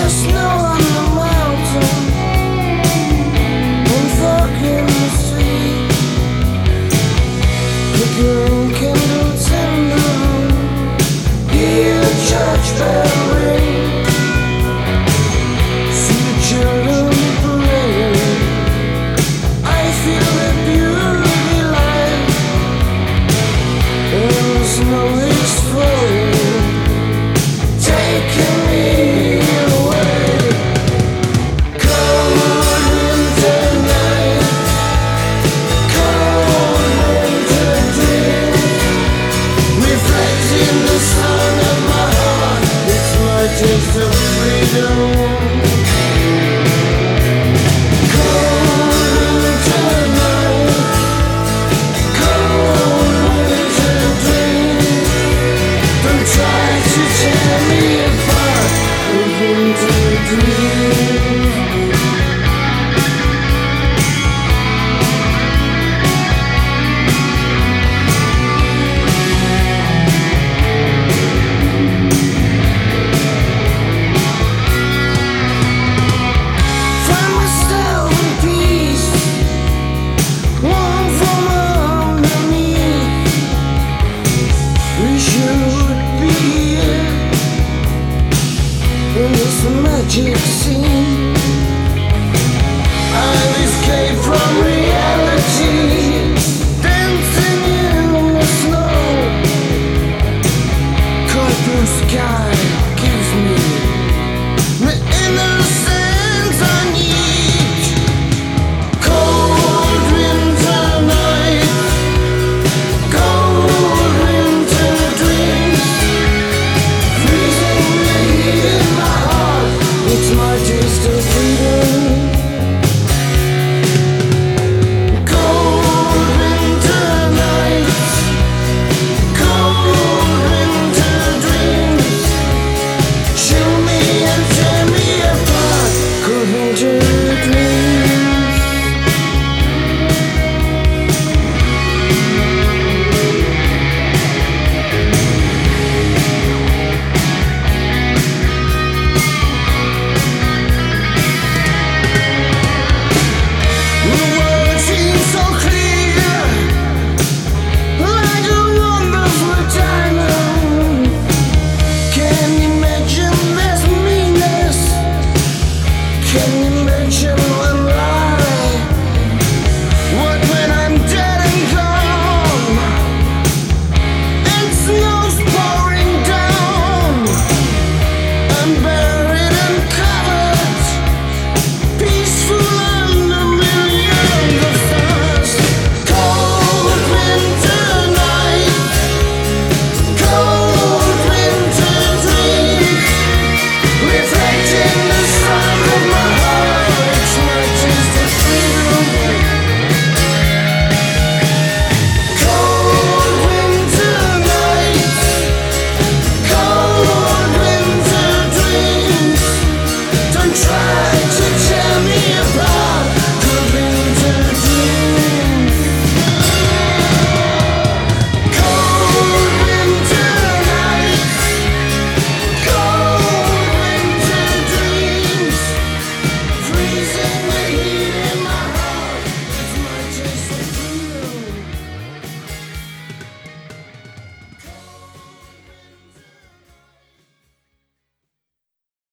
snow on the mountain and fog in the street. Flickering candle tender, hear the church bell ring. See the children playing. I feel the beauty light, and the snow is falling, taking me away. Cold winter night, cold winter dreams, reflecting the sun of my heart. It's my taste of freedom. Cold winter night, cold winter dreams, don't try to tear me apart with winter dreams. Find myself in peace, one from underneath. We should be here in this magic scene. I've escaped from reality.